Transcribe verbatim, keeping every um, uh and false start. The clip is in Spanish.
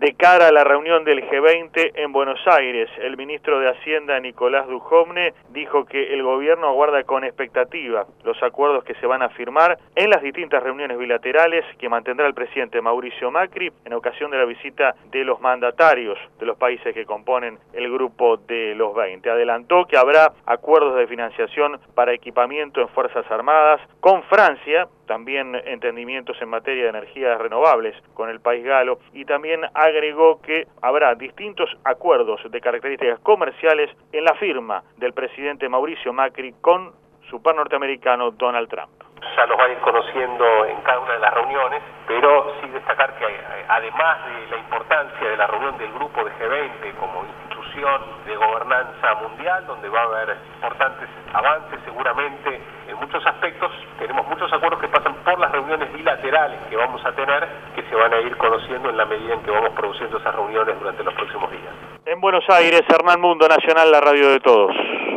de cara a la reunión del G veinte en Buenos Aires. El ministro de Hacienda, Nicolás Dujovne, dijo que el gobierno aguarda con expectativa los acuerdos que se van a firmar en las distintas reuniones bilaterales que mantendrá el presidente Mauricio Macri en ocasión de la visita de los mandatarios de los países que componen el grupo de los veinte. Adelantó que habrá acuerdos de financiación para equipamiento en Fuerzas Armadas con Francia, también entendimientos en materia de energías renovables con el país galo, y también agregó que habrá distintos acuerdos de características comerciales en la firma del presidente Mauricio Macri con su par norteamericano Donald Trump. Ya los va a ir conociendo en cada una de las reuniones, pero sí destacar que además de la importancia de la reunión del grupo de G veinte como institución de gobernanza mundial, donde va a haber importantes avances seguramente en muchos aspectos, tenemos muchos acuerdos que pasan por las reuniones bilaterales que vamos a tener, que se van a ir conociendo en la medida en que vamos produciendo esas reuniones durante los próximos días. En Buenos Aires, Hernán Mundo, Nacional, la radio de todos.